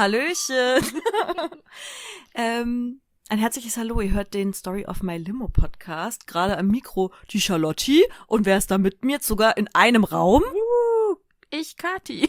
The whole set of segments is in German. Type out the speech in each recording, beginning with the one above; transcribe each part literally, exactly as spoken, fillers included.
Hallöchen. ähm, ein herzliches Hallo, ihr hört den Story of My Limo Podcast. Gerade am Mikro die Charlotti. Und wer ist da mit mir? Sogar in einem Raum? Uh, ich, Kathi.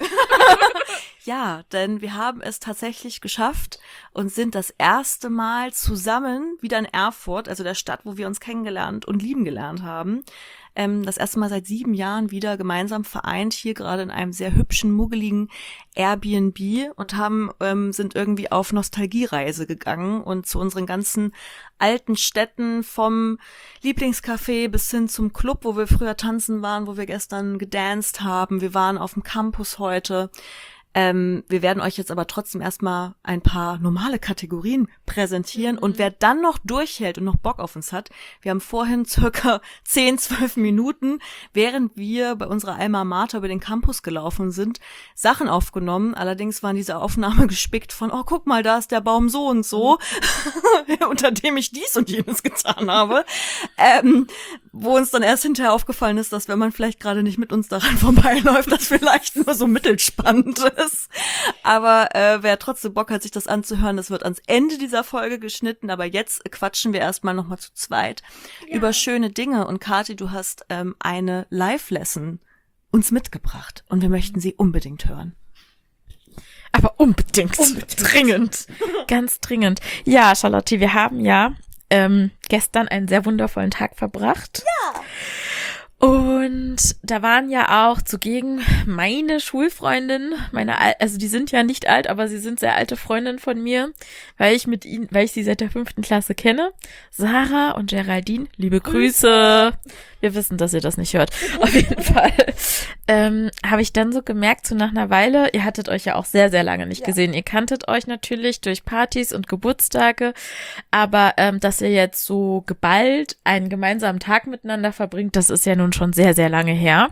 Ja, denn wir haben es tatsächlich geschafft und sind das erste Mal zusammen wieder in Erfurt, also der Stadt, wo wir uns kennengelernt und lieben gelernt haben. Ähm, das erste Mal seit sieben Jahren wieder gemeinsam vereint, hier gerade in einem sehr hübschen, muggeligen Airbnb und haben ähm, sind irgendwie auf Nostalgiereise gegangen und zu unseren ganzen alten Städten, vom Lieblingscafé bis hin zum Club, wo wir früher tanzen waren, wo wir gestern gedanced haben. Wir waren auf dem Campus heute. Ähm, wir werden euch jetzt aber trotzdem erstmal ein paar normale Kategorien präsentieren. Mhm. Und wer dann noch durchhält und noch Bock auf uns hat, wir haben vorhin circa zehn, zwölf Minuten, während wir bei unserer Alma Mater über den Campus gelaufen sind, Sachen aufgenommen. Allerdings waren diese Aufnahmen gespickt von, oh, guck mal, da ist der Baum so und so, mhm. unter dem ich dies und jenes getan habe. Ähm, wo uns dann erst hinterher aufgefallen ist, dass wenn man vielleicht gerade nicht mit uns daran vorbeiläuft, das vielleicht nur so mittelspannend ist. Aber äh, wer trotzdem Bock hat, sich das anzuhören, das wird ans Ende dieser Folge geschnitten. Aber jetzt quatschen wir erstmal nochmal zu zweit ja. über schöne Dinge. Und Kathi, du hast ähm, eine Live-Lesson uns mitgebracht. Und wir möchten sie unbedingt hören. Aber unbedingt. unbedingt. Dringend. Ganz dringend. Ja, Charlotte, wir haben ja ähm, gestern einen sehr wundervollen Tag verbracht. Ja. Und da waren ja auch zugegen meine Schulfreundinnen, meine, Al- also die sind ja nicht alt, aber sie sind sehr alte Freundinnen von mir, weil ich mit ihnen, weil ich sie seit der fünften Klasse kenne. Sarah und Geraldine, liebe Grüße. Wir wissen, dass ihr das nicht hört. Auf jeden Fall ähm, habe ich dann so gemerkt, so nach einer Weile, ihr hattet euch ja auch sehr, sehr lange nicht ja. gesehen. Ihr kanntet euch natürlich durch Partys und Geburtstage, aber ähm, dass ihr jetzt so geballt einen gemeinsamen Tag miteinander verbringt, das ist ja nun schon sehr, sehr lange her.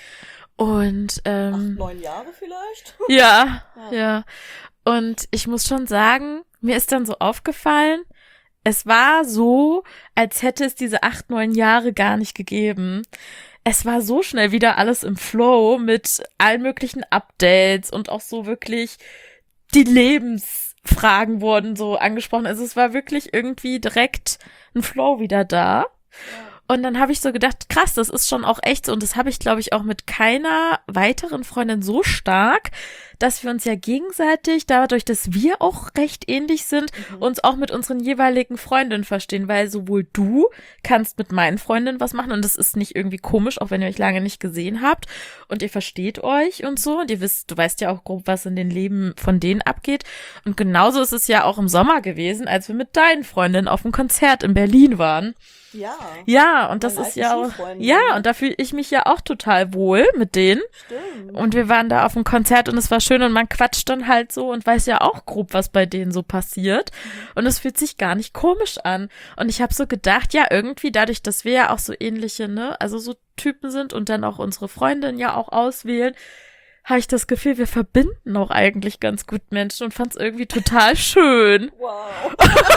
Und ähm, acht, neun Jahre vielleicht? Ja, ja, ja. Und ich muss schon sagen, mir ist dann so aufgefallen, es war so, als hätte es diese acht, neun Jahre gar nicht gegeben. Es war so schnell wieder alles im Flow mit allen möglichen Updates und auch so wirklich die Lebensfragen wurden so angesprochen. Also es war wirklich irgendwie direkt ein Flow wieder da. Ja. Und dann habe ich so gedacht, krass, das ist schon auch echt so. Und das habe ich, glaube ich, auch mit keiner weiteren Freundin so stark, dass wir uns ja gegenseitig, dadurch, dass wir auch recht ähnlich sind, mhm. uns auch mit unseren jeweiligen Freundinnen verstehen. Weil sowohl du kannst mit meinen Freundinnen was machen und das ist nicht irgendwie komisch, auch wenn ihr euch lange nicht gesehen habt. Und ihr versteht euch und so. Und ihr wisst, du weißt ja auch grob, was in den Leben von denen abgeht. Und genauso ist es ja auch im Sommer gewesen, als wir mit deinen Freundinnen auf einem Konzert in Berlin waren. Ja. Ja, und das ist ja auch, ja, und da fühle ich mich ja auch total wohl mit denen. Stimmt. Und wir waren da auf einem Konzert und es war schön und man quatscht dann halt so und weiß ja auch grob, was bei denen so passiert. Mhm. Und es fühlt sich gar nicht komisch an. Und ich habe so gedacht, ja, irgendwie dadurch, dass wir ja auch so ähnliche, ne, also so Typen sind und dann auch unsere Freundin ja auch auswählen, habe ich das Gefühl, wir verbinden auch eigentlich ganz gut Menschen und fand es irgendwie total schön. Wow.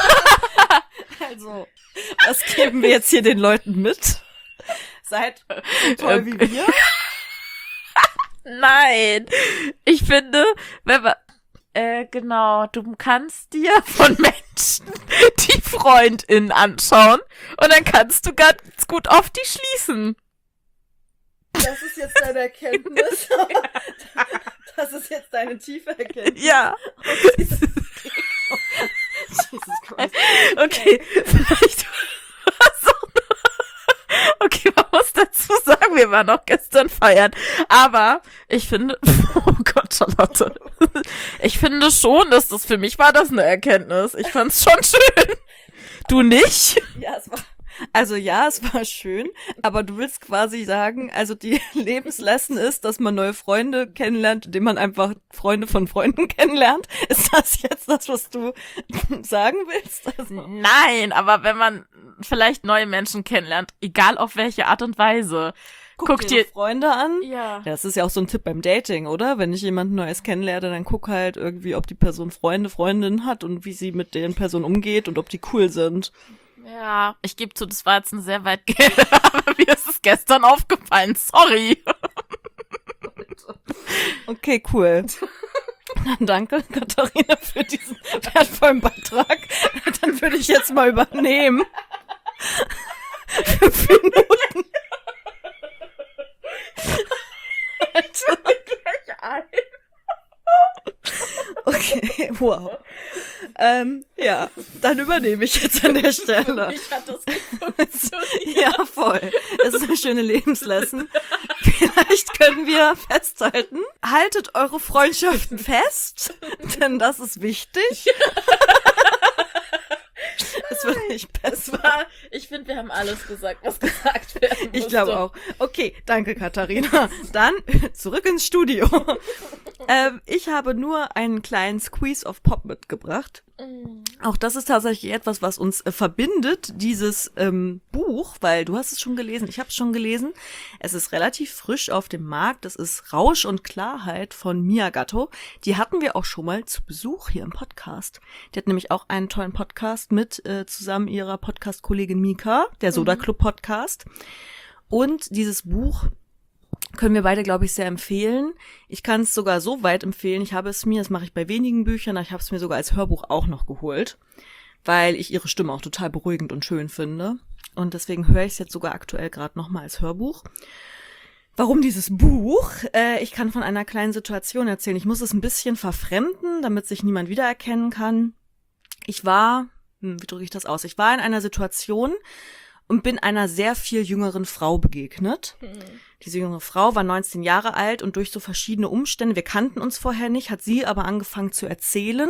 Also, was geben wir jetzt hier den Leuten mit? Seid so toll wie wir? Nein, ich finde, wenn man, äh, genau, du kannst dir von Menschen die FreundInnen anschauen und dann kannst du ganz gut auf die schließen. Das ist jetzt deine Erkenntnis. Das ist jetzt deine tiefe Erkenntnis. Ja. Jesus Christ. Okay, vielleicht. Okay, man muss dazu sagen, wir waren auch gestern feiern. Aber ich finde, oh Gott, Charlotte. Ich finde schon, dass das für mich war das eine Erkenntnis. Ich fand's schon schön. Du nicht? Ja, es war. Also ja, es war schön, aber du willst quasi sagen, also die Lebenslesson ist, dass man neue Freunde kennenlernt, indem man einfach Freunde von Freunden kennenlernt. Ist das jetzt das, was du sagen willst? Also nein, aber wenn man vielleicht neue Menschen kennenlernt, egal auf welche Art und Weise, guck, guck dir dir Freunde an. Ja. Ja, das ist ja auch so ein Tipp beim Dating, oder? Wenn ich jemanden Neues kennenlerne, dann guck halt irgendwie, ob die Person Freunde, Freundinnen hat und wie sie mit den Personen umgeht und ob die cool sind. Ja, ich gebe zu, das war jetzt ein sehr weit, aber mir ist es gestern aufgefallen, sorry. Okay, cool. Dann danke, Katharina, für diesen wertvollen Beitrag. Dann würde ich jetzt mal übernehmen. Fünf Minuten. Alter. Okay, wow. Ähm, ja, dann übernehme ich jetzt an der Stelle. Mich hat das funktioniert. Ja, voll. Das ist eine schöne Lebenslesson. Vielleicht können wir festhalten. Haltet eure Freundschaften fest, denn das ist wichtig. Es wird nicht besser. War, ich finde, wir haben alles gesagt, was gesagt werden musste. Ich glaube auch. Okay, danke Katharina. Dann zurück ins Studio. ähm, ich habe nur einen kleinen Squeeze of Pop mitgebracht. Mm. Auch das ist tatsächlich etwas, was uns äh, verbindet, dieses ähm, Buch, weil du hast es schon gelesen, ich habe es schon gelesen. Es ist relativ frisch auf dem Markt. Es ist Rausch und Klarheit von Mia Gatto. Die hatten wir auch schon mal zu Besuch hier im Podcast. Die hat nämlich auch einen tollen Podcast mit äh, zusammen ihrer Podcast-Kollegin Mika, der Soda Club Podcast. Und dieses Buch können wir beide, glaube ich, sehr empfehlen. Ich kann es sogar so weit empfehlen. Ich habe es mir, das mache ich bei wenigen Büchern, ich habe es mir sogar als Hörbuch auch noch geholt, weil ich ihre Stimme auch total beruhigend und schön finde. Und deswegen höre ich es jetzt sogar aktuell gerade nochmal als Hörbuch. Warum dieses Buch? Äh, ich kann von einer kleinen Situation erzählen. Ich muss es ein bisschen verfremden, damit sich niemand wiedererkennen kann. Ich war, hm, wie drücke ich das aus? Ich war in einer Situation und bin einer sehr viel jüngeren Frau begegnet. Hm. Diese junge Frau war neunzehn Jahre alt und durch so verschiedene Umstände, wir kannten uns vorher nicht, hat sie aber angefangen zu erzählen.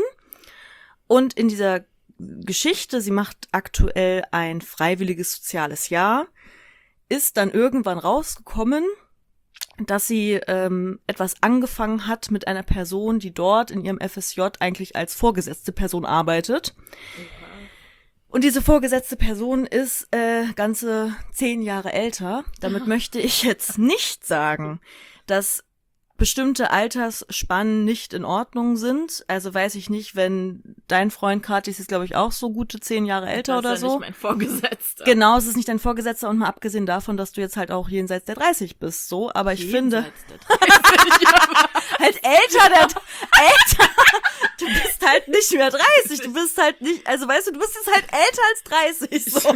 Und in dieser Geschichte, sie macht aktuell ein freiwilliges soziales Jahr, ist dann irgendwann rausgekommen, dass sie ähm, etwas angefangen hat mit einer Person, die dort in ihrem F S J eigentlich als vorgesetzte Person arbeitet. Okay. Und diese vorgesetzte Person ist äh, ganze zehn Jahre älter. Damit möchte ich jetzt nicht sagen, dass bestimmte Altersspannen nicht in Ordnung sind. Also weiß ich nicht, wenn dein Freund Kathi ist jetzt, glaube ich, auch so gute zehn Jahre älter oder so. Das ist ja nicht mein Vorgesetzter. Genau, es ist nicht dein Vorgesetzter und mal abgesehen davon, dass du jetzt halt auch jenseits der dreißig bist, so. Aber ich jenseits finde, der dreißig, halt älter, der, älter. Du bist halt nicht mehr dreißig, du bist halt nicht, also weißt du, du bist jetzt halt älter als dreißig, so.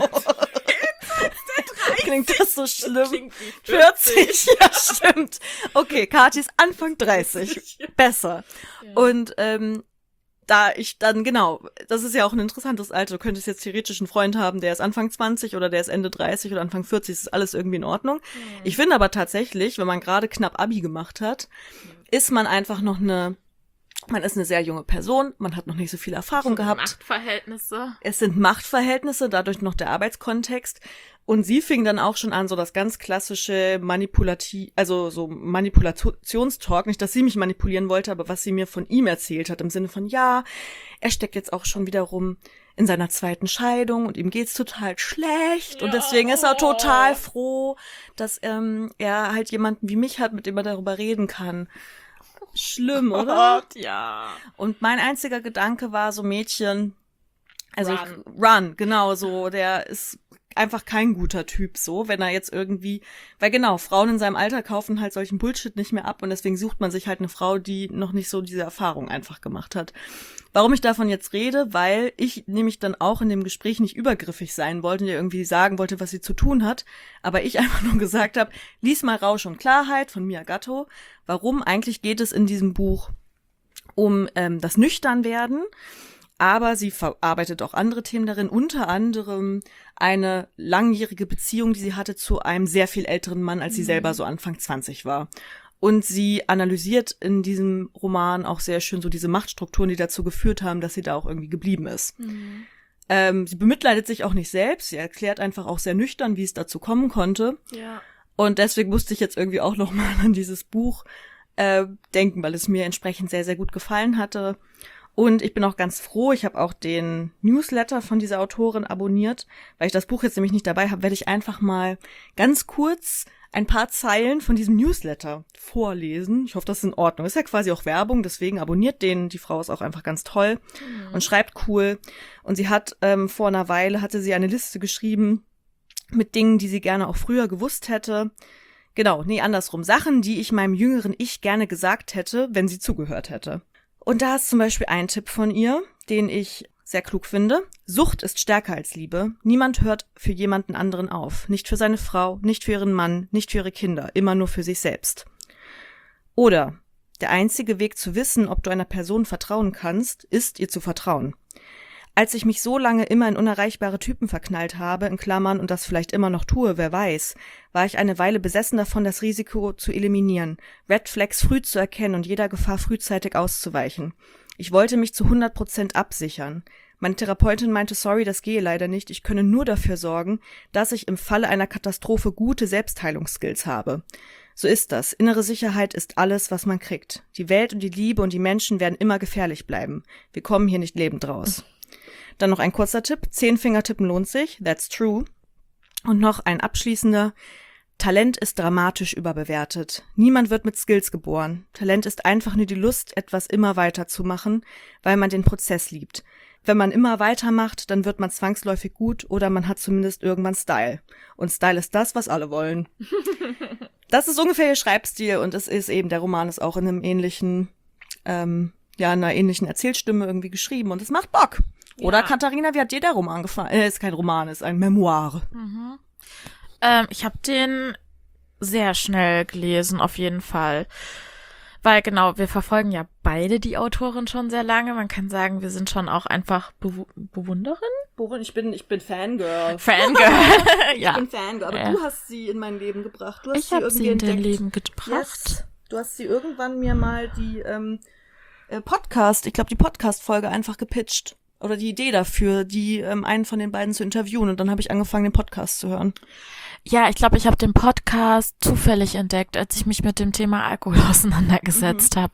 Klingt das so schlimm? Klingt wie vierzig, ja, stimmt. Okay, Kathi ist Anfang dreißig. Besser. Ja. Und ähm, da ich dann, genau, das ist ja auch ein interessantes Alter. Du könntest jetzt theoretisch einen Freund haben, der ist Anfang zwanzig oder der ist Ende dreißig oder Anfang vierzig, das ist alles irgendwie in Ordnung. Mhm. Ich finde aber tatsächlich, wenn man gerade knapp Abi gemacht hat, mhm. ist man einfach noch eine, man ist eine sehr junge Person, man hat noch nicht so viel Erfahrung gehabt. Machtverhältnisse. Es sind Machtverhältnisse, dadurch noch der Arbeitskontext. Und sie fing dann auch schon an, so das ganz klassische Manipulativ, also so Manipulationstalk, nicht, dass sie mich manipulieren wollte, aber was sie mir von ihm erzählt hat, im Sinne von, ja, er steckt jetzt auch schon wiederum in seiner zweiten Scheidung und ihm geht's total schlecht. Ja. Und deswegen ist er total froh, dass ähm, er halt jemanden wie mich hat, mit dem er darüber reden kann. Schlimm, oder? Gott, ja. Und mein einziger Gedanke war so, Mädchen, also Run. Ich, Run, genau, so, der ist einfach kein guter Typ, so, wenn er jetzt irgendwie, weil genau, Frauen in seinem Alter kaufen halt solchen Bullshit nicht mehr ab und deswegen sucht man sich halt eine Frau, die noch nicht so diese Erfahrung einfach gemacht hat. Warum ich davon jetzt rede, weil ich nämlich dann auch in dem Gespräch nicht übergriffig sein wollte und ihr irgendwie sagen wollte, was sie zu tun hat, aber ich einfach nur gesagt habe, lies mal Rausch und Klarheit von Mia Gatto. Warum? Eigentlich geht es in diesem Buch um ähm, das Nüchternwerden, aber sie verarbeitet auch andere Themen darin, unter anderem eine langjährige Beziehung, die sie hatte zu einem sehr viel älteren Mann, als sie mhm. selber so Anfang zwanzig war. Und sie analysiert in diesem Roman auch sehr schön so diese Machtstrukturen, die dazu geführt haben, dass sie da auch irgendwie geblieben ist. Mhm. Ähm, sie bemitleidet sich auch nicht selbst, sie erklärt einfach auch sehr nüchtern, wie es dazu kommen konnte. Ja. Und deswegen musste ich jetzt irgendwie auch nochmal an dieses Buch äh, denken, weil es mir entsprechend sehr, sehr gut gefallen hatte. Und ich bin auch ganz froh, ich habe auch den Newsletter von dieser Autorin abonniert, weil ich das Buch jetzt nämlich nicht dabei habe, werde ich einfach mal ganz kurz ein paar Zeilen von diesem Newsletter vorlesen. Ich hoffe, das ist in Ordnung. Ist ja quasi auch Werbung, deswegen abonniert den. Die Frau ist auch einfach ganz toll mhm. und schreibt cool. Und sie hat ähm, vor einer Weile, hatte sie eine Liste geschrieben mit Dingen, die sie gerne auch früher gewusst hätte. Genau, nee, andersrum. Sachen, die ich meinem jüngeren Ich gerne gesagt hätte, wenn sie zugehört hätte. Und da ist zum Beispiel ein Tipp von ihr, den ich sehr klug finde. Sucht ist stärker als Liebe. Niemand hört für jemanden anderen auf. Nicht für seine Frau, nicht für ihren Mann, nicht für ihre Kinder. Immer nur für sich selbst. Oder der einzige Weg zu wissen, ob du einer Person vertrauen kannst, ist, ihr zu vertrauen. Als ich mich so lange immer in unerreichbare Typen verknallt habe, in Klammern, und das vielleicht immer noch tue, wer weiß, war ich eine Weile besessen davon, das Risiko zu eliminieren, Red Flags früh zu erkennen und jeder Gefahr frühzeitig auszuweichen. Ich wollte mich zu hundert Prozent absichern. Meine Therapeutin meinte, sorry, das gehe leider nicht, ich könne nur dafür sorgen, dass ich im Falle einer Katastrophe gute Selbstheilungsskills habe. So ist das. Innere Sicherheit ist alles, was man kriegt. Die Welt und die Liebe und die Menschen werden immer gefährlich bleiben. Wir kommen hier nicht lebend raus. Dann noch ein kurzer Tipp. Zehn-Finger-Tippen lohnt sich. That's true. Und noch ein abschließender. Talent ist dramatisch überbewertet. Niemand wird mit Skills geboren. Talent ist einfach nur die Lust, etwas immer weiter zu machen, weil man den Prozess liebt. Wenn man immer weitermacht, dann wird man zwangsläufig gut oder man hat zumindest irgendwann Style. Und Style ist das, was alle wollen. Das ist ungefähr ihr Schreibstil und es ist eben, der Roman ist auch in einem ähnlichen, ähm, ja, in einer ähnlichen Erzählstimme irgendwie geschrieben und es macht Bock. Oder, ja. Katharina, wie hat dir der Roman gefallen? Äh, ist kein Roman, ist ein Memoir. Mhm. Ähm, ich habe den sehr schnell gelesen, auf jeden Fall. Weil genau, wir verfolgen ja beide die Autorin schon sehr lange. Man kann sagen, wir sind schon auch einfach Bew- Bewunderin. Ich bin, ich bin Fangirl. Fangirl, ja. Ich bin Fangirl, aber ja. Du hast sie in mein Leben gebracht. Du hast ich sie habe irgendwie sie in entdeckt. dein Leben gebracht. Yes. Du hast sie irgendwann mir mal die ähm, äh, Podcast, ich glaube die Podcast-Folge einfach gepitcht. Oder die Idee dafür, die ähm, einen von den beiden zu interviewen. Und dann habe ich angefangen, den Podcast zu hören. Ja, ich glaube, ich habe den Podcast zufällig entdeckt, als ich mich mit dem Thema Alkohol auseinandergesetzt mhm. habe.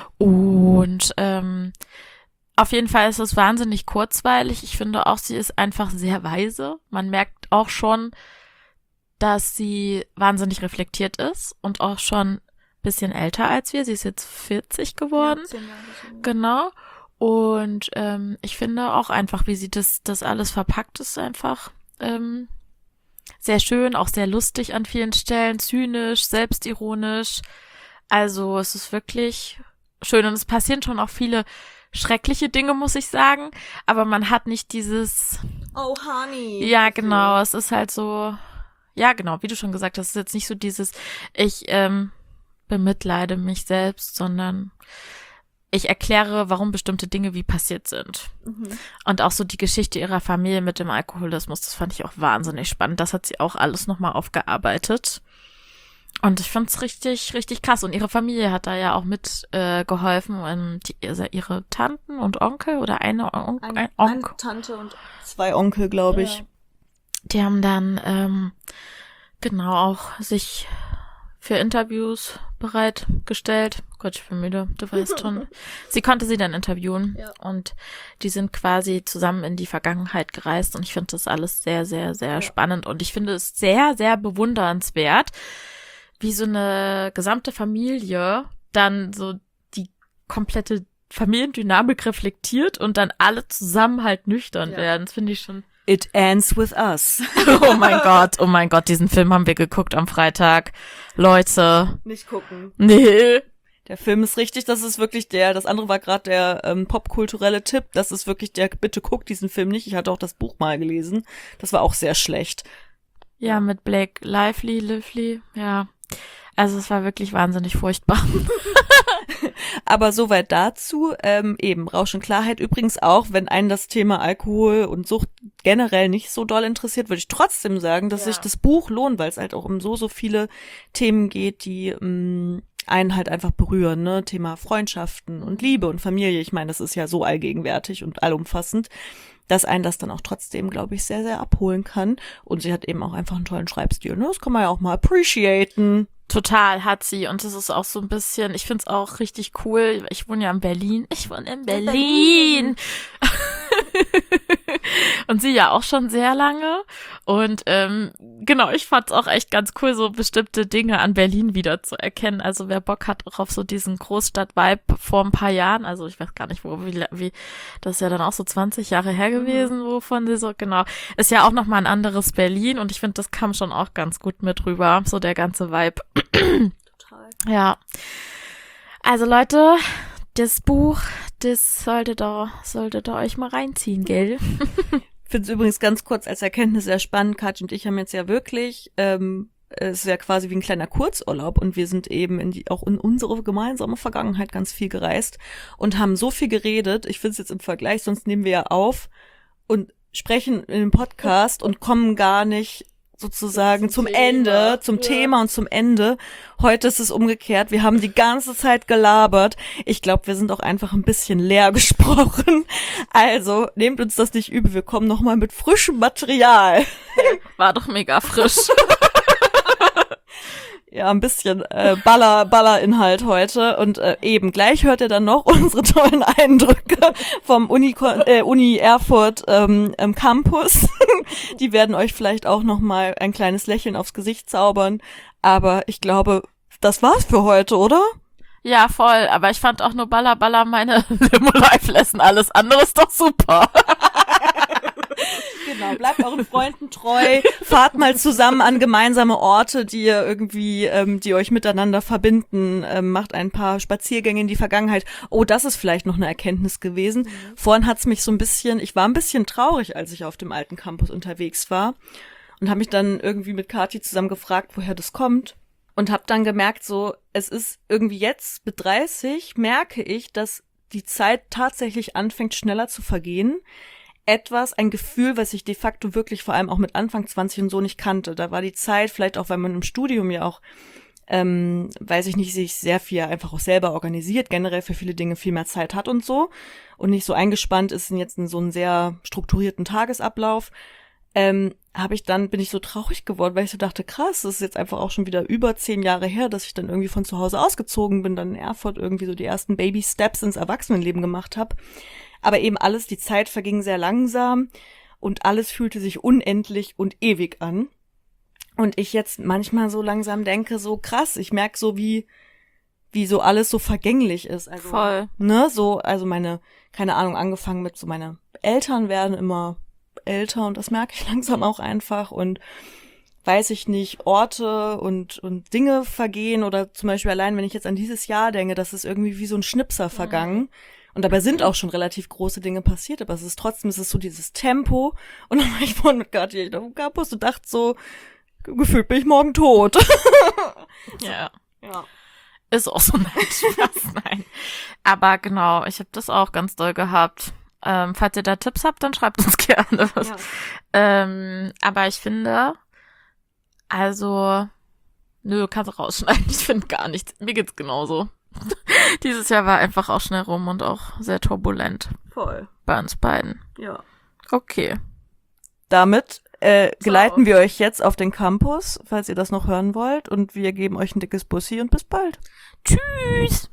Und ähm, auf jeden Fall ist es wahnsinnig kurzweilig. Ich finde auch, sie ist einfach sehr weise. Man merkt auch schon, dass sie wahnsinnig reflektiert ist und auch schon ein bisschen älter als wir. Sie ist jetzt vierzig geworden. Ja, zehn Jahre schon. Genau. Und ähm, ich finde auch einfach, wie sie das das alles verpackt, ist einfach ähm, sehr schön, auch sehr lustig an vielen Stellen, zynisch, selbstironisch. Also es ist wirklich schön und es passieren schon auch viele schreckliche Dinge, muss ich sagen. Aber man hat nicht dieses Oh, honey. Ja, genau. Es ist halt so, ja, genau, wie du schon gesagt hast, es ist jetzt nicht so dieses, ich ähm, bemitleide mich selbst, sondern ich erkläre, warum bestimmte Dinge wie passiert sind. Mhm. Und auch so die Geschichte ihrer Familie mit dem Alkoholismus, das fand ich auch wahnsinnig spannend. Das hat sie auch alles nochmal aufgearbeitet. Und ich fand's richtig, richtig krass. Und ihre Familie hat da ja auch mit äh, geholfen. Und die, also ihre Tanten und Onkel oder eine, On- ein, ein Onkel. Eine Tante und zwei Onkel, glaube ich. Ja. Die haben dann ähm, genau auch sich für Interviews bereitgestellt. Gott, ich bin müde, du weißt schon. Sie konnte sie dann interviewen ja. Und die sind quasi zusammen in die Vergangenheit gereist und ich finde das alles sehr, sehr, sehr ja. spannend und ich finde es sehr, sehr bewundernswert, wie so eine gesamte Familie dann so die komplette Familiendynamik reflektiert und dann alle zusammen halt nüchtern ja. werden. Das finde ich schon. It ends with us. Oh mein Gott, oh mein Gott, diesen Film haben wir geguckt am Freitag. Leute. Nicht gucken. Nee. Der Film ist richtig, das ist wirklich der, das andere war gerade der ähm, popkulturelle Tipp, das ist wirklich der, bitte guckt diesen Film nicht, ich hatte auch das Buch mal gelesen, das war auch sehr schlecht. Ja, mit Blake Lively, Lively, ja. Also es war wirklich wahnsinnig furchtbar. Aber soweit dazu, ähm, eben Rausch und Klarheit. Übrigens auch, wenn einen das Thema Alkohol und Sucht generell nicht so doll interessiert, würde ich trotzdem sagen, dass ja. sich das Buch lohnt, weil es halt auch um so, so viele Themen geht, die mh, einen halt einfach berühren, ne? Thema Freundschaften und Liebe und Familie. Ich meine, das ist ja so allgegenwärtig und allumfassend, dass einen das dann auch trotzdem, glaube ich, sehr, sehr abholen kann. Und sie hat eben auch einfach einen tollen Schreibstil, ne? Das kann man ja auch mal appreciaten. Total hat sie und das ist auch so ein bisschen, ich find's auch richtig cool, ich wohne ja in Berlin, ich wohne in Berlin und sie ja auch schon sehr lange und ähm, genau, ich fand's auch echt ganz cool, so bestimmte Dinge an Berlin wieder zu erkennen, also wer Bock hat auch auf so diesen Großstadt-Vibe vor ein paar Jahren, also ich weiß gar nicht, wo, wie, wie das ist ja dann auch so zwanzig Jahre her gewesen, wovon sie so, genau, ist ja auch nochmal ein anderes Berlin und ich finde, das kam schon auch ganz gut mit rüber, so der ganze Vibe. Total. Ja. Also Leute, das Buch, Das solltet ihr, solltet ihr euch mal reinziehen, gell? Ich finde es übrigens ganz kurz als Erkenntnis sehr spannend. Katja und ich haben jetzt ja wirklich, ähm, es ist ja quasi wie ein kleiner Kurzurlaub und wir sind eben in die, auch in unsere gemeinsame Vergangenheit ganz viel gereist und haben so viel geredet. Ich finde es jetzt im Vergleich, sonst nehmen wir ja auf und sprechen in dem Podcast und kommen gar nicht sozusagen zum, zum Ende, zum ja. Thema und zum Ende. Heute ist es umgekehrt. Wir haben die ganze Zeit gelabert. Ich glaube, wir sind auch einfach ein bisschen leer gesprochen. Also, nehmt uns das nicht übel. Wir kommen nochmal mit frischem Material. War doch mega frisch. Ja, ein bisschen äh, Baller, Ballerinhalt heute. Und äh, eben, gleich hört ihr dann noch unsere tollen Eindrücke vom Uni, äh, Uni Erfurt ähm, im Campus. Die werden euch vielleicht auch noch mal ein kleines Lächeln aufs Gesicht zaubern. Aber ich glaube, das war's für heute, oder? Ja, voll. Aber ich fand auch nur Baller, Baller meine Limo-Life-Lesson. Alles andere ist doch super. Genau, bleibt euren Freunden treu, fahrt mal zusammen an gemeinsame Orte, die ihr irgendwie, ähm, die euch miteinander verbinden, ähm, macht ein paar Spaziergänge in die Vergangenheit. Oh, das ist vielleicht noch eine Erkenntnis gewesen. Mhm. Vorhin hat's mich so ein bisschen, ich war ein bisschen traurig, als ich auf dem alten Campus unterwegs war und habe mich dann irgendwie mit Kathi zusammen gefragt, woher das kommt und habe dann gemerkt, so, es ist irgendwie jetzt mit dreißig merke ich, dass die Zeit tatsächlich anfängt schneller zu vergehen. Etwas, ein Gefühl, was ich de facto wirklich vor allem auch mit Anfang zwanzig und so nicht kannte. Da war die Zeit, vielleicht auch, weil man im Studium ja auch, ähm, weiß ich nicht, sich sehr viel einfach auch selber organisiert, generell für viele Dinge viel mehr Zeit hat und so und nicht so eingespannt ist in jetzt in so einen sehr strukturierten Tagesablauf, ähm, habe ich dann, bin ich so traurig geworden, weil ich so dachte, krass, das ist jetzt einfach auch schon wieder über zehn Jahre her, dass ich dann irgendwie von zu Hause ausgezogen bin, dann in Erfurt irgendwie so die ersten Baby-Steps ins Erwachsenenleben gemacht habe. Aber eben alles, die Zeit verging sehr langsam und alles fühlte sich unendlich und ewig an. Und ich jetzt manchmal so langsam denke, so krass, ich merke so, wie wie so alles so vergänglich ist. Also, voll. Ne, so, also meine, keine Ahnung, angefangen mit so, meine Eltern werden immer älter und das merke ich langsam auch einfach und weiß ich nicht, Orte und und Dinge vergehen oder zum Beispiel allein, wenn ich jetzt an dieses Jahr denke, das ist irgendwie wie so ein Schnipser vergangen. Mhm. Und dabei sind auch schon relativ große Dinge passiert, aber es ist trotzdem, es ist so dieses Tempo. Und dann war ich vorhin mit Katja auf dem Campus und dachte so, gefühlt bin ich morgen tot. Ja. Ja. Ist auch so ein Spaß, nein. Aber genau, ich habe das auch ganz doll gehabt. Ähm, falls ihr da Tipps habt, dann schreibt uns gerne was. Ja. Ähm, aber ich finde, also, nö, kannst du rausschneiden. Ich finde gar nichts. Mir geht's genauso. Dieses Jahr war einfach auch schnell rum und auch sehr turbulent. Voll. Bei uns beiden. Ja. Okay. Damit äh, geleiten wir euch jetzt auf den Campus, falls ihr das noch hören wollt. Und wir geben euch ein dickes Bussi und bis bald. Tschüss.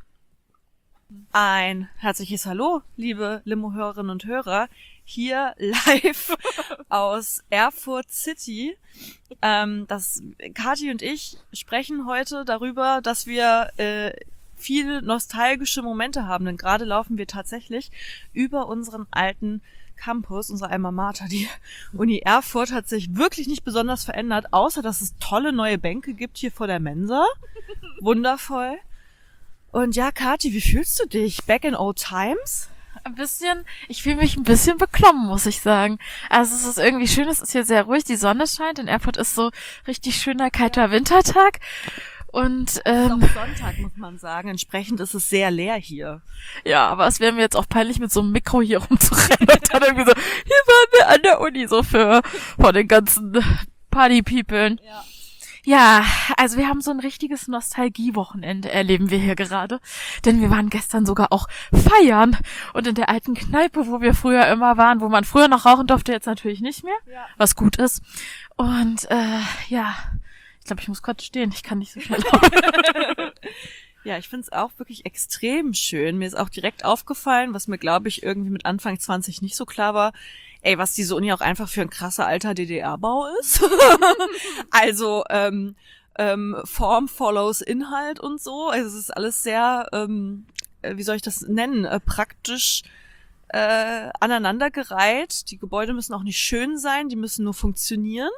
Ein herzliches Hallo, liebe Limo-Hörerinnen und Hörer. Hier live aus Erfurt City. Ähm, das Kathi und ich sprechen heute darüber, dass wir äh, viele nostalgische Momente haben, denn gerade laufen wir tatsächlich über unseren alten Campus, unsere Alma Mater. Die Uni Erfurt hat sich wirklich nicht besonders verändert, außer dass es tolle neue Bänke gibt hier vor der Mensa. Wundervoll. Und ja, Kathi, wie fühlst du dich? Back in old times? Ein bisschen, ich fühle mich ein bisschen beklommen, muss ich sagen. Also es ist irgendwie schön, es ist hier sehr ruhig, die Sonne scheint. In Erfurt ist so richtig schöner, kalter Wintertag. Und ähm, es ist auch Sonntag, muss man sagen. Entsprechend ist es sehr leer hier. Ja, aber es wäre mir jetzt auch peinlich, mit so einem Mikro hier rumzurennen und dann irgendwie so, hier waren wir an der Uni, so für vor den ganzen Party-Peoplen. Ja. Ja, also wir haben so ein richtiges Nostalgie-Wochenende, erleben wir hier gerade. Denn wir waren gestern sogar auch feiern. Und in der alten Kneipe, wo wir früher immer waren, wo man früher noch rauchen durfte, jetzt natürlich nicht mehr. Ja. Was gut ist. Und äh, ja, ich glaube, ich muss kurz stehen. Ich kann nicht so schnell laufen. Ja, ich finde es auch wirklich extrem schön. Mir ist auch direkt aufgefallen, was mir, glaube ich, irgendwie mit Anfang zwanzig nicht so klar war, ey, was diese Uni auch einfach für ein krasser alter D D R-Bau ist. Also ähm, ähm, Form follows Inhalt und so. Also es ist alles sehr, ähm, wie soll ich das nennen, äh, praktisch äh, aneinandergereiht. Die Gebäude müssen auch nicht schön sein, die müssen nur funktionieren.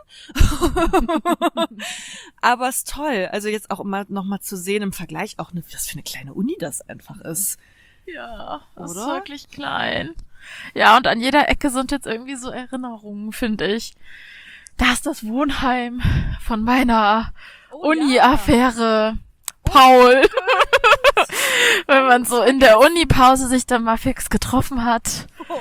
Aber es ist toll. Also jetzt auch immer noch mal zu sehen im Vergleich auch, ne, was für eine kleine Uni das einfach ist. Ja, das Oder? ist wirklich klein. Ja, und an jeder Ecke sind jetzt irgendwie so Erinnerungen, finde ich. Da ist das Wohnheim von meiner Oh, Uni-Affäre. Paul. Wenn man so in der Uni-Pause sich dann mal fix getroffen hat. Oh.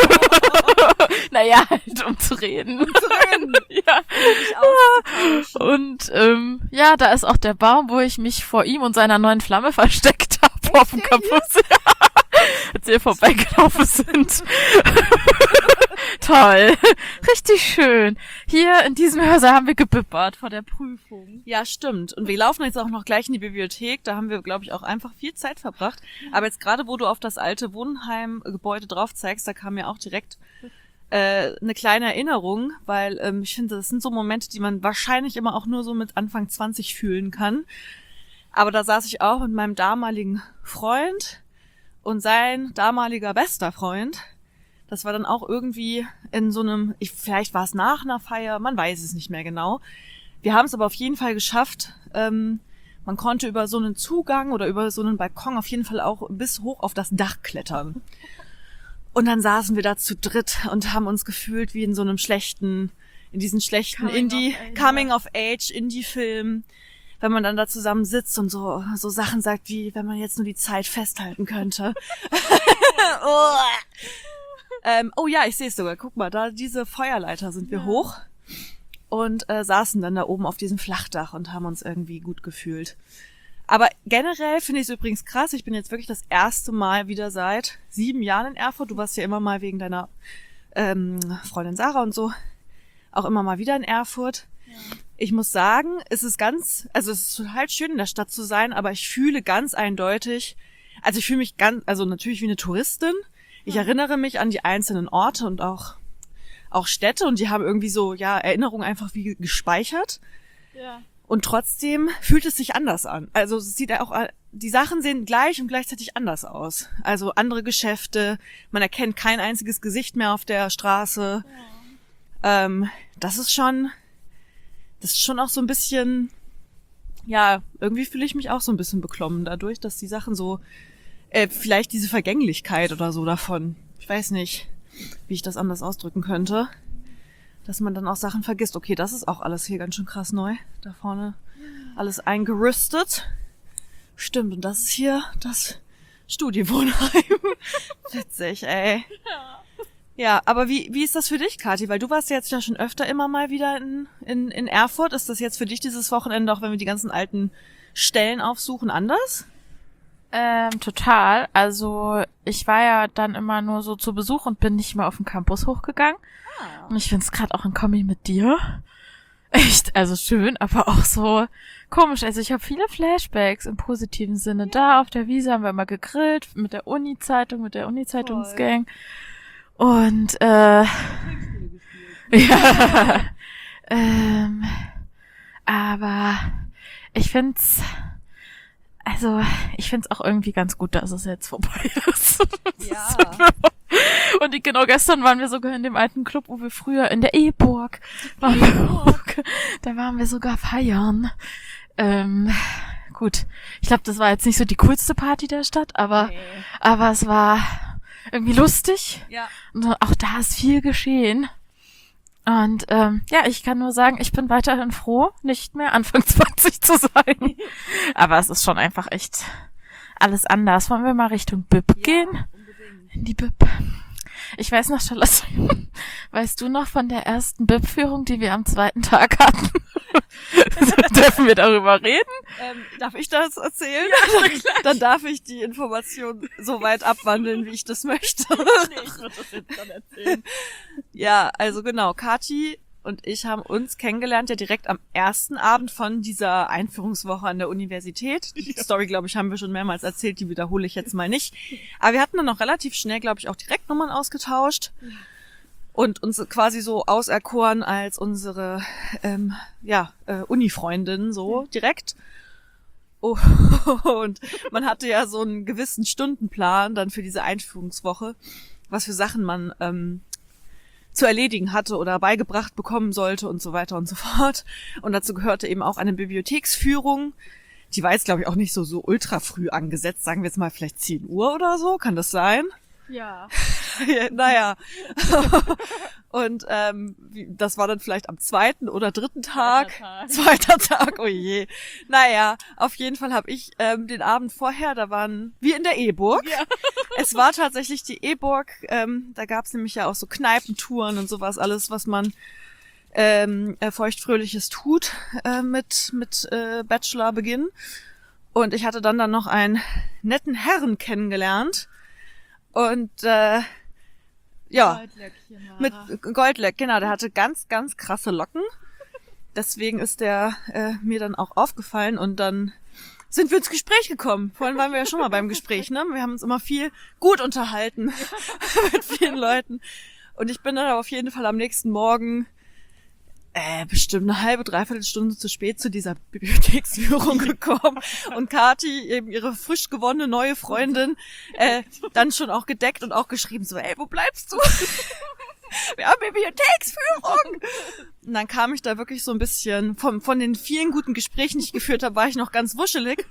Naja, halt um zu reden. Um zu reden. Ja. Sich auszutauschen. Und ähm, ja, da ist auch der Baum, wo ich mich vor ihm und seiner neuen Flamme versteckt habe auf dem Campus. Als wir vorbeigelaufen sind. Toll. Richtig schön. Hier in diesem Hörsaal haben wir gebibbert vor der Prüfung. Ja, stimmt. Und wir laufen jetzt auch noch gleich in die Bibliothek. Da haben wir, glaube ich, auch einfach viel Zeit verbracht. Aber jetzt gerade, wo du auf das alte Wohnheimgebäude drauf zeigst, da kam mir auch direkt äh, eine kleine Erinnerung, weil ähm, ich finde, das sind so Momente, die man wahrscheinlich immer auch nur so mit Anfang zwanzig fühlen kann. Aber da saß ich auch mit meinem damaligen Freund und sein damaliger bester Freund. Das war dann auch irgendwie in so einem, ich, vielleicht war es nach einer Feier, man weiß es nicht mehr genau. Wir haben es aber auf jeden Fall geschafft. Ähm, man konnte über so einen Zugang oder über so einen Balkon auf jeden Fall auch bis hoch auf das Dach klettern. Und dann saßen wir da zu dritt und haben uns gefühlt wie in so einem schlechten, in diesen schlechten Coming Indie, of Age, Coming of Age Indie-Film. Wenn man dann da zusammen sitzt und so, so Sachen sagt wie, wenn man jetzt nur die Zeit festhalten könnte. oh. Ähm, oh ja, ich sehe es sogar. Guck mal, da diese Feuerleiter sind wir Ja. hoch und äh, saßen dann da oben auf diesem Flachdach und haben uns irgendwie gut gefühlt. Aber generell finde ich es übrigens krass. Ich bin jetzt wirklich das erste Mal wieder seit sieben Jahren in Erfurt. Du warst ja immer mal wegen deiner ähm, Freundin Sarah und so auch immer mal wieder in Erfurt. Ja. Ich muss sagen, es ist ganz, also es ist total schön in der Stadt zu sein, aber ich fühle ganz eindeutig, also ich fühle mich ganz, also natürlich wie eine Touristin. Ich erinnere mich an die einzelnen Orte und auch, auch Städte und die haben irgendwie so, ja, Erinnerungen einfach wie gespeichert. Ja. Und trotzdem fühlt es sich anders an. Also es sieht ja auch, die Sachen sehen gleich und gleichzeitig anders aus. Also andere Geschäfte, man erkennt kein einziges Gesicht mehr auf der Straße. Ja. Ähm, das ist schon, das ist schon auch so ein bisschen, ja, irgendwie fühle ich mich auch so ein bisschen beklommen dadurch, dass die Sachen so, äh, vielleicht diese Vergänglichkeit oder so davon, ich weiß nicht, wie ich das anders ausdrücken könnte, dass man dann auch Sachen vergisst. Okay, das ist auch alles hier ganz schön krass neu. Da vorne alles eingerüstet. Stimmt, und das ist hier das Studienwohnheim. Witzig, ey. Ja, aber wie wie ist das für dich, Kathi? Weil du warst ja jetzt ja schon öfter immer mal wieder in, in, in Erfurt. Ist das jetzt für dich dieses Wochenende, auch wenn wir die ganzen alten Stellen aufsuchen, anders? Ähm, total. Also ich war ja dann immer nur so zu Besuch und bin nicht mehr auf den Campus hochgegangen. Ah. Und ich find's gerade auch ein Kommi mit dir. Echt, also schön, aber auch so komisch. Also ich habe viele Flashbacks im positiven Sinne. Da auf der Wiese haben wir immer gegrillt mit der Uni-Zeitung, mit der Uni-Zeitungsgang. Und äh ja. ähm, aber ich find's Also, ich find's auch irgendwie ganz gut, dass es jetzt vorbei ist. Ja. Und die, genau gestern waren wir sogar in dem alten Club, wo wir früher in der E-Burg waren. Wir, da waren wir sogar feiern. Ähm, gut, ich glaube, das war jetzt nicht so die coolste Party der Stadt, aber Nee. aber es war irgendwie lustig. Ja. Und auch da ist viel geschehen. Und ähm, ja, ich kann nur sagen, ich bin weiterhin froh, nicht mehr Anfang zwanzig zu sein. Aber es ist schon einfach echt alles anders. Wollen wir mal Richtung B I P gehen? Unbedingt. In die B I P. Ich weiß noch, Charlotte, weißt du noch von der ersten B I P-Führung, die wir am zweiten Tag hatten? Dürfen wir darüber reden? Ähm, darf ich das erzählen? Ja, dann darf ich die Information so weit abwandeln, wie ich das möchte. Nee, ich würde das jetzt dann erzählen. Ja, also genau, Kathi und ich haben uns kennengelernt ja direkt am ersten Abend von dieser Einführungswoche an der Universität. Die Story, glaube ich, haben wir schon mehrmals erzählt, die wiederhole ich jetzt mal nicht. Aber wir hatten dann noch relativ schnell, glaube ich, auch direkt Nummern ausgetauscht und uns quasi so auserkoren als unsere ähm, ja äh, Uni-Freundin so direkt. Oh, und man hatte ja so einen gewissen Stundenplan dann für diese Einführungswoche, was für Sachen man ähm, zu erledigen hatte oder beigebracht bekommen sollte und so weiter und so fort. Und dazu gehörte eben auch eine Bibliotheksführung, die war jetzt, glaube ich, auch nicht so so ultra früh angesetzt. Sagen wir jetzt mal vielleicht zehn Uhr oder so. Kann das sein? Ja. Naja. Und ähm, das war dann vielleicht am zweiten oder dritten Tag. Tag. Zweiter Tag, oh je. Naja, auf jeden Fall habe ich ähm, den Abend vorher, da waren wir in der E-Burg. Ja. Es war tatsächlich die E-Burg. Ähm, da gab's nämlich ja auch so Kneipentouren und sowas, alles, was man ähm, äh, feuchtfröhliches tut äh, mit mit äh, Bachelorbeginn. Und ich hatte dann dann noch einen netten Herrn kennengelernt. Und äh, ja, mit Goldleck, genau, der hatte ganz, ganz krasse Locken. Deswegen ist der äh, mir dann auch aufgefallen und dann sind wir ins Gespräch gekommen. Vorhin waren wir ja schon mal beim Gespräch, ne? Wir haben uns immer viel gut unterhalten mit vielen Leuten. Und ich bin dann auf jeden Fall am nächsten Morgen äh, bestimmt eine halbe, dreiviertel Stunde zu spät zu dieser Bibliotheksführung gekommen und Kathi, eben ihre frisch gewonnene neue Freundin, äh, dann schon auch gedeckt und auch geschrieben so, ey, wo bleibst du? Wir haben Bibliotheksführung! Und dann kam ich da wirklich so ein bisschen, von, von den vielen guten Gesprächen, die ich geführt habe, war ich noch ganz wuschelig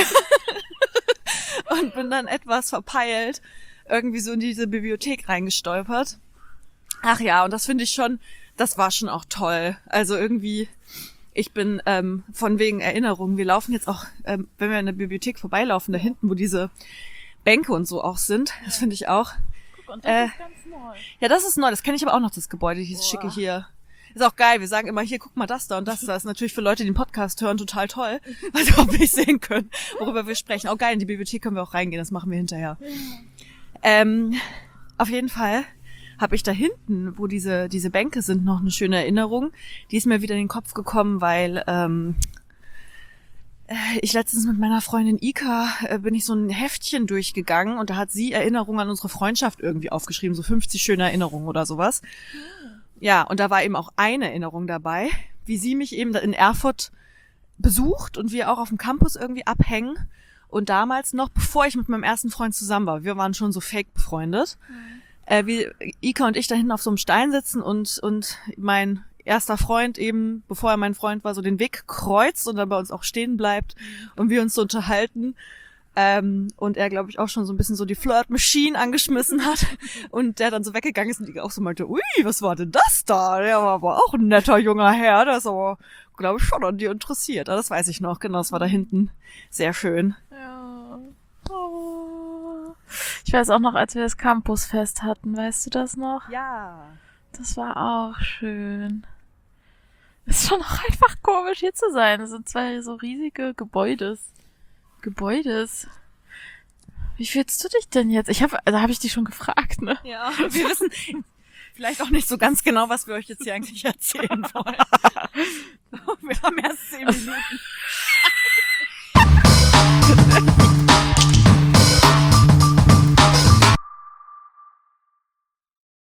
und bin dann etwas verpeilt irgendwie so in diese Bibliothek reingestolpert. Ach ja, und das finde ich schon, das war schon auch toll. Also irgendwie, ich bin ähm, von wegen Erinnerungen, wir laufen jetzt auch, ähm, wenn wir in der Bibliothek vorbeilaufen, da hinten, wo diese Bänke und so auch sind, das finde ich auch. Guck, und das Äh, ist ganz neu. Ja, das ist neu, das kenne ich aber auch noch, das Gebäude, dieses Boah. schicke hier. Ist auch geil, wir sagen immer, hier, guck mal das da und das da. Ist natürlich für Leute, die den Podcast hören, total toll, weil sie auch nicht sehen können, worüber wir sprechen. Auch geil, in die Bibliothek können wir auch reingehen, das machen wir hinterher. Ähm, auf jeden Fall habe ich da hinten, wo diese diese Bänke sind, noch eine schöne Erinnerung. Die ist mir wieder in den Kopf gekommen, weil ähm, ich letztens mit meiner Freundin Ika äh, bin ich so ein Heftchen durchgegangen und da hat sie Erinnerungen an unsere Freundschaft irgendwie aufgeschrieben, so fünfzig schöne Erinnerungen oder sowas. Ja, und da war eben auch eine Erinnerung dabei, wie sie mich eben in Erfurt besucht und wir auch auf dem Campus irgendwie abhängen. Und damals noch, bevor ich mit meinem ersten Freund zusammen war, wir waren schon so fake befreundet, mhm. äh, wie Ika und ich da hinten auf so einem Stein sitzen und und mein erster Freund eben, bevor er mein Freund war, so den Weg kreuzt und dann bei uns auch stehen bleibt mhm. und wir uns so unterhalten. Ähm, und er, glaube ich, auch schon so ein bisschen so die Flirt-Machine angeschmissen hat und der dann so weggegangen ist und die auch so meinte, ui, was war denn das da? Der war aber auch ein netter junger Herr, der ist aber, glaube ich, schon an dir interessiert. Aber das weiß ich noch, genau, das war da hinten sehr schön. Ja. Oh. Ich weiß auch noch, als wir das Campusfest hatten, weißt du das noch? Ja. Das war auch schön. Ist schon auch einfach komisch, hier zu sein. Das sind zwei so riesige Gebäudes. Gebäudes. Wie fühlst du dich denn jetzt? Ich habe, da habe ich dich schon gefragt, ne? Ja, wir wissen vielleicht auch nicht so ganz genau, was wir euch jetzt hier eigentlich erzählen wollen. Wir haben erst zehn Minuten.